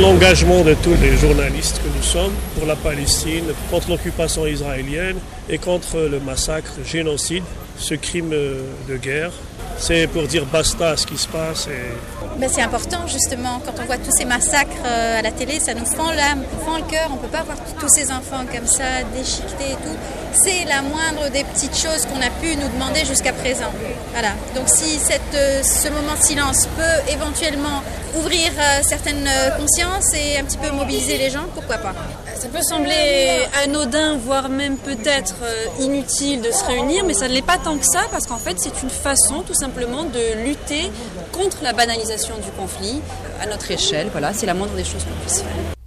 l'engagement de tous les journalistes que nous sommes pour la Palestine, contre l'occupation israélienne et contre le massacre, le génocide, ce crime de guerre. C'est pour dire basta à ce qui se passe. C'est important justement, quand on voit tous ces massacres à la télé, ça nous fend l'âme, fend le cœur. On ne peut pas voir tous ces enfants comme ça, déchiquetés et tout. C'est la moindre des petites choses qu'on a pu nous demander jusqu'à présent. Voilà. Donc si ce moment de silence peut éventuellement ouvrir certaines consciences et un petit peu mobiliser les gens, pourquoi pas. Ça peut sembler anodin, voire même peut-être inutile de se réunir, mais ça ne l'est pas tant que ça, parce qu'en fait c'est une façon tout simplement de lutter contre la banalisation du conflit à notre échelle. Voilà, c'est la moindre des choses qu'on puisse faire.